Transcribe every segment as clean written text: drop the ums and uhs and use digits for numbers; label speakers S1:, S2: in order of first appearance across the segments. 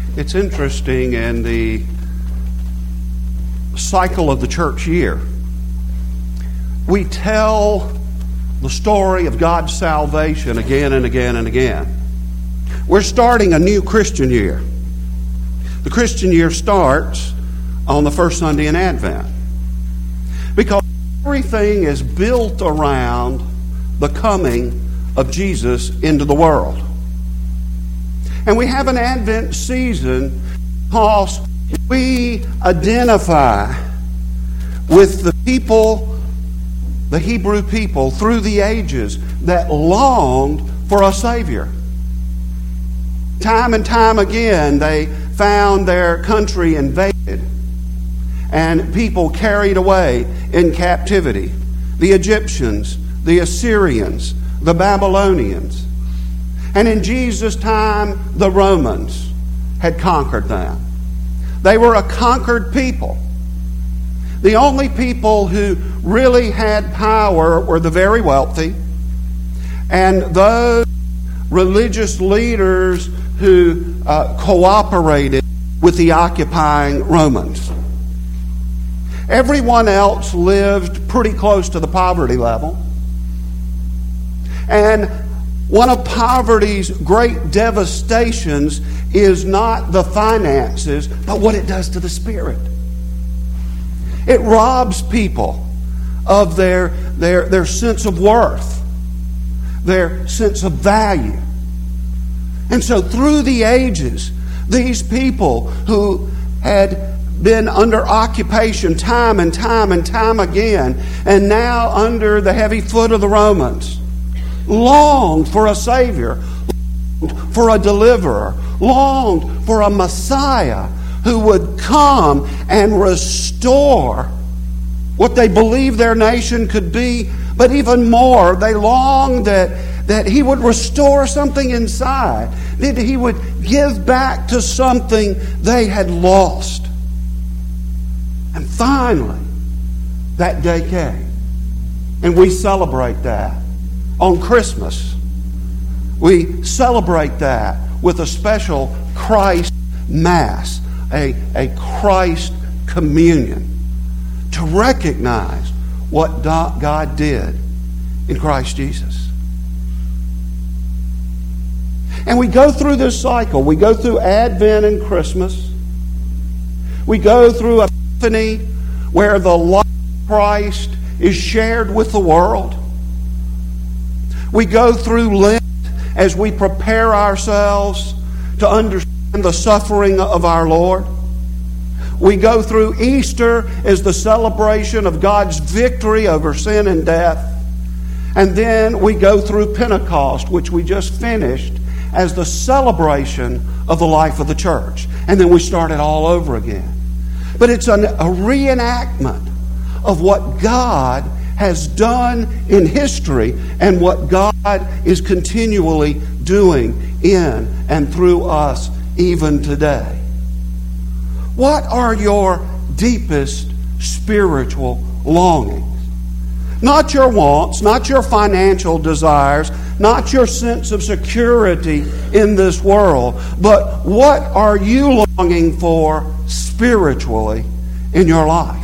S1: It's interesting in the cycle of the church year, we tell the story of God's salvation again and again and again. We're starting a new Christian year. The Christian year starts on the first Sunday in Advent, because everything is built around the coming of Jesus into the world. And we have an Advent season because we identify with the people, the Hebrew people through the ages that longed for a Savior. Time and time again, they found their country invaded and people carried away in captivity. The Egyptians, the Assyrians, the Babylonians. And in Jesus' time, the Romans had conquered them. They were a conquered people. The only people who really had power were the very wealthy and those religious leaders who cooperated with the occupying Romans. Everyone else lived pretty close to the poverty level. And one of poverty's great devastations is not the finances, but what it does to the spirit. It robs people of their sense of worth, their sense of value. And so through the ages, these people who had been under occupation time and time and time again, and now under the heavy foot of the Romans, longed for a Savior, longed for a deliverer, longed for a Messiah who would come and restore what they believed their nation could be. But even more, they longed that He would restore something inside, that He would give back to something they had lost. And finally, that day came. And we celebrate that on Christmas. We celebrate that with a special Christ Mass, a Christ communion, to recognize what God did in Christ Jesus. And we go through this cycle. We go through Advent and Christmas. We go through Epiphany, where the life of Christ is shared with the world. We go through Lent as we prepare ourselves to understand the suffering of our Lord. We go through Easter as the celebration of God's victory over sin and death. And then we go through Pentecost, which we just finished, as the celebration of the life of the church. And then we start it all over again. But it's a reenactment of what God has done in history and what God is continually doing in and through us even today. What are your deepest spiritual longings? Not your wants, not your financial desires, not your sense of security in this world, but what are you longing for spiritually in your life?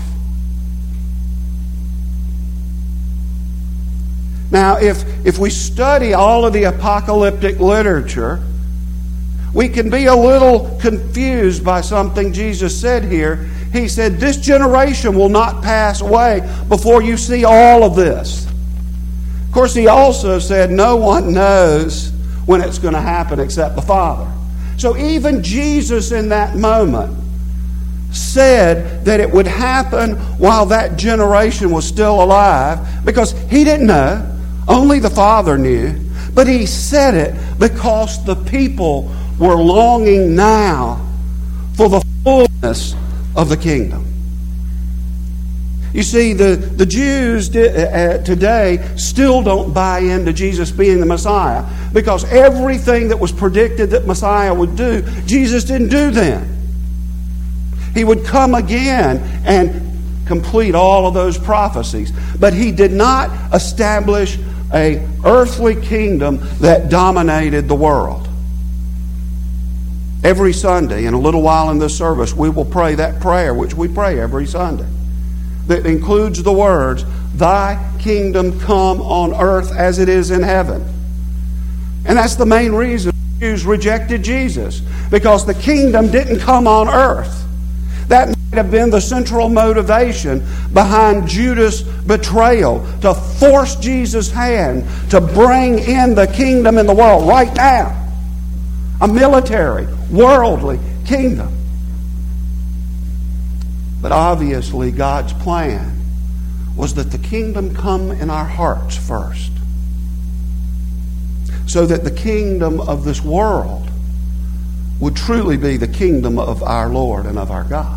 S1: Now, if we study all of the apocalyptic literature, we can be a little confused by something Jesus said here. He said, this generation will not pass away before you see all of this. Of course, He also said, no one knows when it's going to happen except the Father. So even Jesus in that moment said that it would happen while that generation was still alive, because He didn't know. Only the Father knew. But He said it because the people were longing now for the fullness of the kingdom. You see, the Jews today still don't buy into Jesus being the Messiah, because everything that was predicted that Messiah would do, Jesus didn't do then. He would come again and complete all of those prophecies. But He did not establish an earthly kingdom that dominated the world. Every Sunday, in a little while in this service, we will pray that prayer which we pray every Sunday, that includes the words, "Thy kingdom come on earth as it is in heaven." And that's the main reason the Jews rejected Jesus, because the kingdom didn't come on earth. That might have been the central motivation behind Judas' betrayal, to force Jesus' hand to bring in the kingdom in the world right now. A military, worldly kingdom. But obviously God's plan was that the kingdom come in our hearts first, so that the kingdom of this world would truly be the kingdom of our Lord and of our God.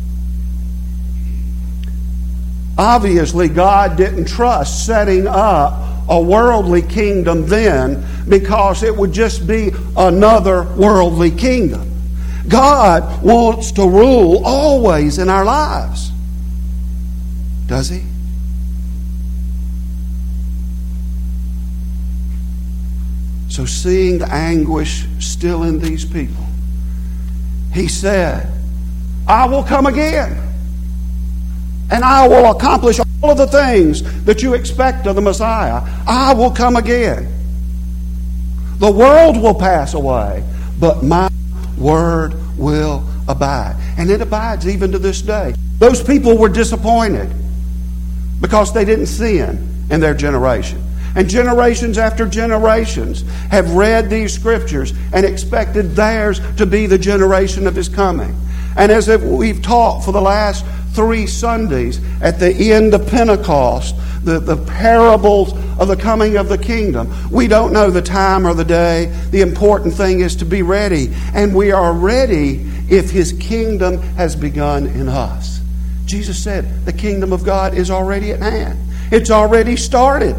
S1: Obviously, God didn't trust setting up a worldly kingdom then, because it would just be another worldly kingdom. God wants to rule always in our lives. Does He? So seeing the anguish still in these people, He said, "I will come again, and I will accomplish all of the things that you expect of the Messiah. I will come again. The world will pass away, but my word will abide." And it abides even to this day. Those people were disappointed because they didn't sin in their generation. And generations after generations have read these scriptures and expected theirs to be the generation of His coming. And as we've taught for the last 3 Sundays at the end of Pentecost, the parables of the coming of the kingdom, we don't know the time or the day. The important thing is to be ready. And we are ready if His kingdom has begun in us. Jesus said the kingdom of God is already at hand. It's already started.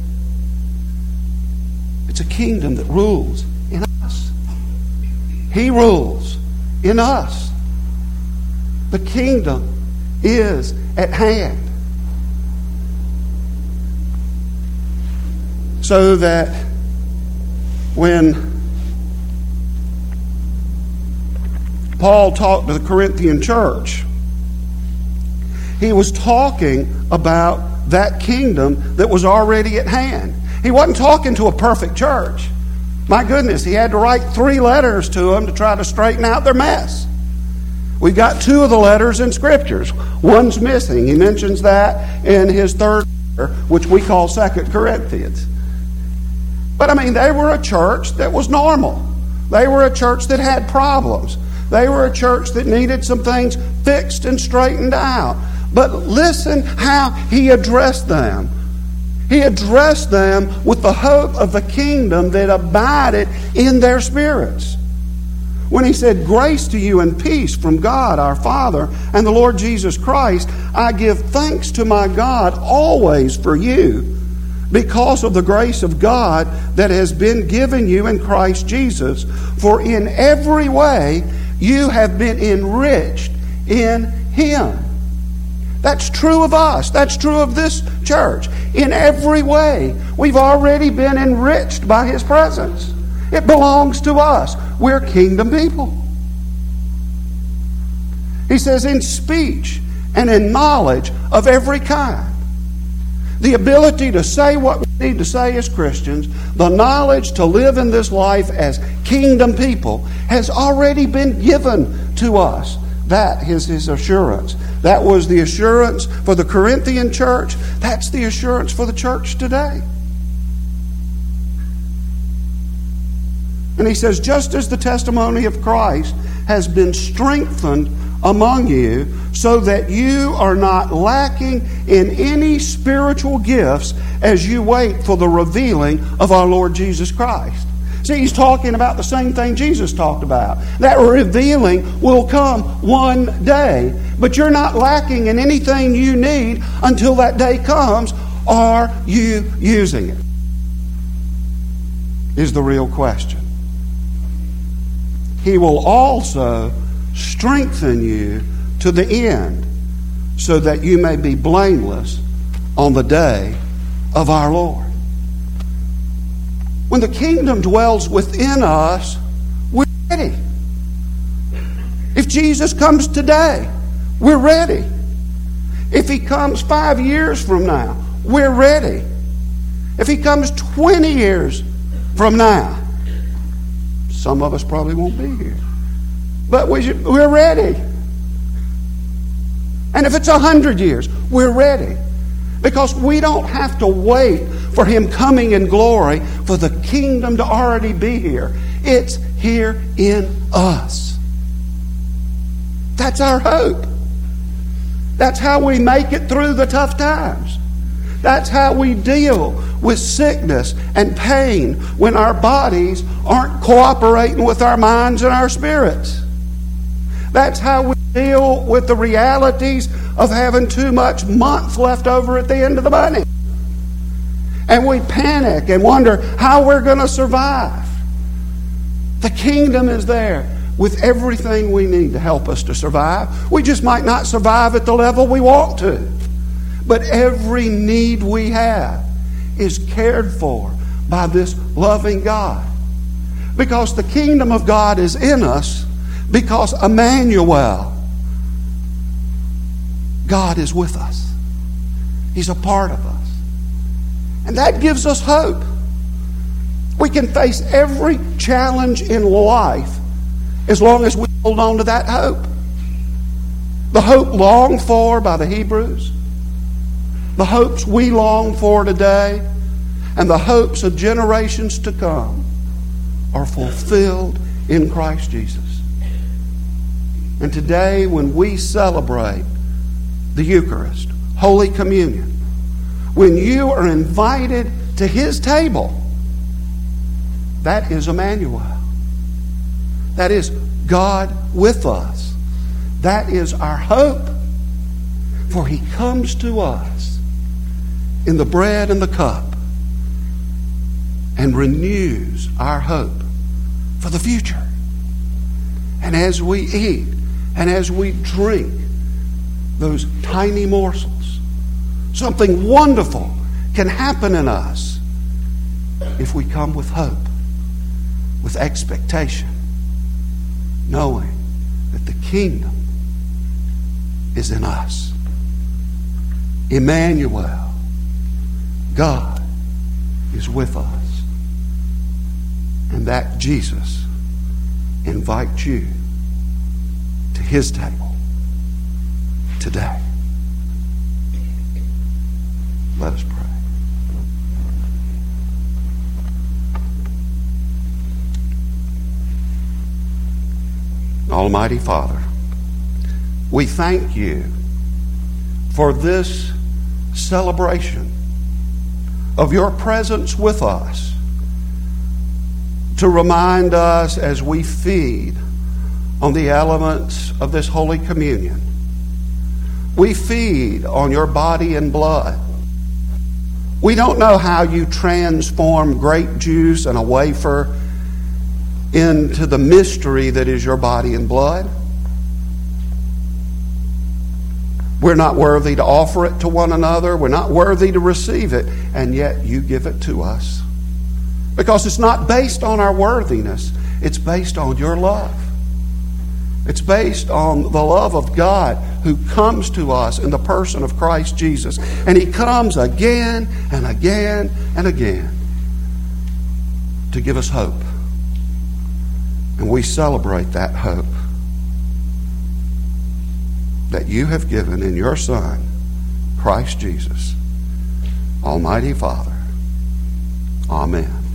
S1: It's a kingdom that rules in us. He rules in us. The kingdom is at hand. So that when Paul talked to the Corinthian church, he was talking about that kingdom that was already at hand. He wasn't talking to a perfect church. My goodness, he had to write 3 letters to them to try to straighten out their mess. We've got 2 of the letters in Scriptures. One's missing. He mentions that in his 3rd letter, which we call 2 Corinthians. But I mean, they were a church that was normal. They were a church that had problems. They were a church that needed some things fixed and straightened out. But listen how he addressed them. He addressed them with the hope of the kingdom that abided in their spirits. When he said, "Grace to you and peace from God our Father and the Lord Jesus Christ, I give thanks to my God always for you, because of the grace of God that has been given you in Christ Jesus. For in every way you have been enriched in Him." That's true of us. That's true of this church. In every way, we've already been enriched by His presence. It belongs to us. We're kingdom people. He says, in speech and in knowledge of every kind. The ability to say what we need to say as Christians, the knowledge to live in this life as kingdom people, has already been given to us. That is His assurance. That was the assurance for the Corinthian church. That's the assurance for the church today. And he says, just as the testimony of Christ has been strengthened among you, so that you are not lacking in any spiritual gifts as you wait for the revealing of our Lord Jesus Christ. See, he's talking about the same thing Jesus talked about. That revealing will come one day. But you're not lacking in anything you need until that day comes. Are you using it? Is the real question. He will also strengthen you to the end, so that you may be blameless on the day of our Lord. When the kingdom dwells within us, we're ready. Jesus comes today, we're ready. If He comes 5 years from now, we're ready. If He comes 20 years from now, some of us probably won't be here. But we're ready. And if it's 100 years, we're ready. Because we don't have to wait for Him coming in glory for the kingdom to already be here. It's here in us. That's our hope. That's how we make it through the tough times. That's how we deal with sickness and pain when our bodies aren't cooperating with our minds and our spirits. That's how we deal with the realities of having too much month left over at the end of the money. And we panic and wonder how we're going to survive. The kingdom is there with everything we need to help us to survive. We just might not survive at the level we want to. But every need we have is cared for by this loving God. Because the kingdom of God is in us, because Emmanuel, God is with us. He's a part of us. And that gives us hope. We can face every challenge in life as long as we hold on to that hope. The hope longed for by the Hebrews, the hopes we long for today, and the hopes of generations to come are fulfilled in Christ Jesus. And today, when we celebrate the Eucharist, Holy Communion, when you are invited to His table, that is Emmanuel. That is God with us. That is our hope. For He comes to us in the bread and the cup and renews our hope for the future. And as we eat and as we drink those tiny morsels, something wonderful can happen in us if we come with hope, with expectation, knowing that the kingdom is in us. Emmanuel, God is with us. And that Jesus invites you to His table today. Let us pray. Almighty Father, we thank You for this celebration of Your presence with us, to remind us as we feed on the elements of this Holy Communion. We feed on Your body and blood. We don't know how You transform grape juice and a wafer into the mystery that is Your body and blood. We're not worthy to offer it to one another. We're not worthy to receive it. And yet You give it to us. Because it's not based on our worthiness. It's based on Your love. It's based on the love of God who comes to us in the person of Christ Jesus. And He comes again and again and again to give us hope. And we celebrate that hope that You have given in Your Son, Christ Jesus. Almighty Father. Amen.